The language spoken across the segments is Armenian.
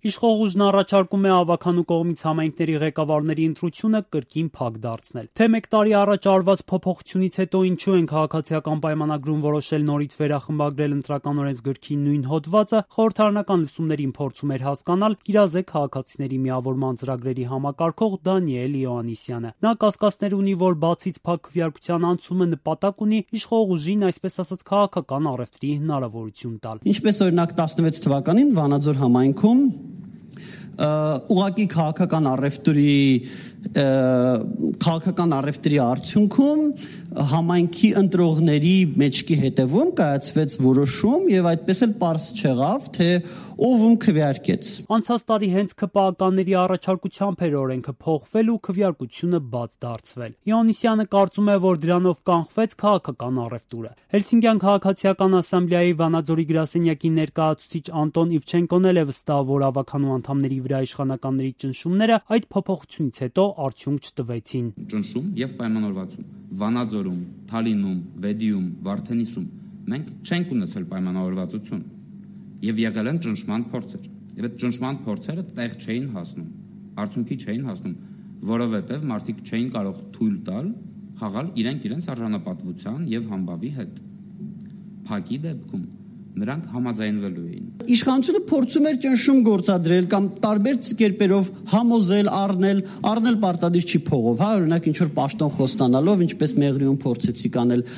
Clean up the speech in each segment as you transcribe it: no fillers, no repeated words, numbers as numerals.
Իշխող ուժն առաջարկում է ավականու կողմից համայնքների ղեկավարների ընտրությունը կրկին փակ դարձնել։ Թե մեկ տարի առաջ արված փոփոխությունից հետո ինչու են քաղաքացիական պայմանագրում որոշել նորից վերախմբագրել ընտրական օրենսգրքի նույն հոդվածը, խորհրդարանական լսումներին փորձում էր հասկանալ իրազեկ քաղաքացիների միավորման ծրագրերի համակարգող Դանիել Իոաննիսյանը։ Նա կասկածներ ունի, որ բացից փակ քվեարկության անցումը նպատակ ունի իշխող ուժին, այսպես ասած, քաղաքական առևտրի հնարավորություն տալ։ Ինչպես օրինակ 16 թվականին Վանաձոր համայնքում ուղղակի քաղաքական առևտրի արդյունքում համայնքի ընտրողների մեջքի հետևում կայացվեց որոշում եւ այդպես էլ պարզ չեղավ, թե ով ում քվեարկեց։ Անցած տարի հենց ԿՊԱ-կանների առաջարկությամբ էր օրենքը փոխվել ու քվեարկությունը բաց դարձվել։ Իոաննիսյանը կարծում է, որ դրանով կանխվեց քաղաքական առևտուրը։ Հելսինկյան քաղաքացիական ասամբլեայի Վանաձորի գրասենյակի ներկայացուցիչ Անտոն Իվչենկոն էլ է վստահ, որ ավականու անդամների վրա իշխանականների ճնշումները այդ փոփոխությունից հետո արդյունք չտվեցին։ Ճնշում եւ պայմանավորվածություն Վանաձորում, Թալինում, Վեդիում, Վարդենիսում մենք չենք ունեցել պայմանավորվածություն եւ եղել են ճնշման փորձեր։ Եվ այդ ճնշման փորձերը տեղ չէին հասնում, արդյունքի չէին հասնում, որովհետեւ մարդիկ չէին կարող թույլ տալ խաղալ իրենց արժանապատվության եւ համբավի հետ։ Փակի դեպքում նրանք համաձայնվելու էին։ Իշխանությունը փորձում էր ճնշում գործադրել կամ տարբեր կերպերով համոզել, առնել պարտադիր չի փողով, հա, օրինակ ինչ որ պաշտոն խոստանալով, ինչպես Մեղրիում փորձեցիք անել,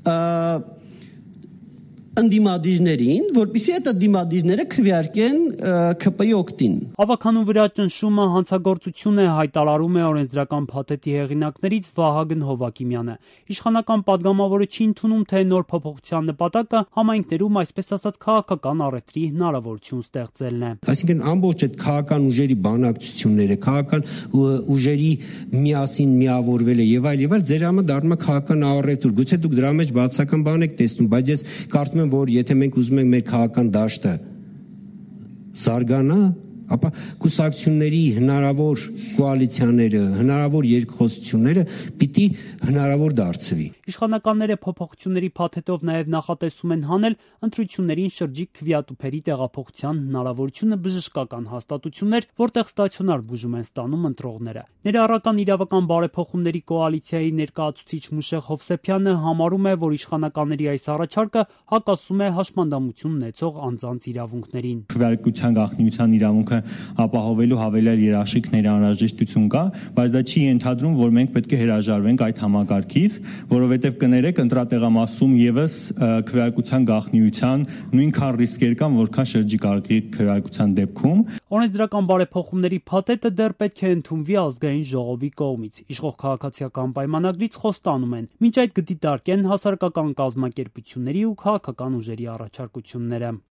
ընդդիմադիրներին, որպեսզի այդ ընդդիմադիրները քվեարկեն ՔՊ-ի օգտին։ Ավականու վրա ճնշումը հանցագործություն է, հայտարարում է օրենսդրական փաթեթի հեղինակներից Վահագն Հովակիմյանը։ Իշխանական падգամավորը չի ընդունում, թե նոր փոփոխության նպատակը համայնքներում, այսպես ասած, քաղաքական առևտրի հնարավորություն ստեղծելն է։ Այսինքն ամբողջ այդ քաղաքական ուժերի բանակցությունները, քաղաքական ուժերի միասին միավորվելը եւ այլ ձեր համը դառնում է քաղաքական առևտուր։ Գուցե դուք դրա մեջ բացական բան եք տեսնում, բայց ես կարծում եմ, որ եթե մենք ուզում ենք մեր քաղաքական դաշտը զարգանա, ապա կուսակցությունների հնարավոր կոալիցիաները, հնարավոր երկխոսությունները պիտի հնարավոր դարձվի։ Իշխանականները փոփոխությունների փաթեթով նաև նախատեսում են հանել ընտրություններին շրջիկ քվեատուփերի տեղափոխության հնարավորությունը բժշկական հաստատություններ, որտեղ ստացիոնար բուժում են ստանում ընտրողները։ Ներառական իրավական բարեփոխումների կոալիցիայի ներկայացուցիչ Մուշեղ Հովսեփյանը համարում է, որ իշխանականների այս առաջարկը հակասում է հաշմանդամություն ունեցող անձանց իրավունքներին։ Քվեարկության գաղտնիության իրավունքը ապահովելու հավելյալ երաշխիքների անհրաժեշտություն կա, բայց դա չի ենթադրում, որ մենք պետք է հրաժարվենք այդ համակարգից, որովհետև կներեք ընտրատեղամասում եւս քվեարկության գաղտնիության նույնքան ռիսկեր կան, որքան շրջիկ քվեարկության դեպքում։ Օրենսդրական բարեփոխումների փաթեթը դեռ պետք է ընդունվի ազգային ժողովի կողմից։ Իշխող քաղաքացիական պայմանագրից խոստանում են, մինչ այդ կդիտարկեն հասարակական կազմակերպությունների ու քաղաքական ուժերի առաջարկությունները։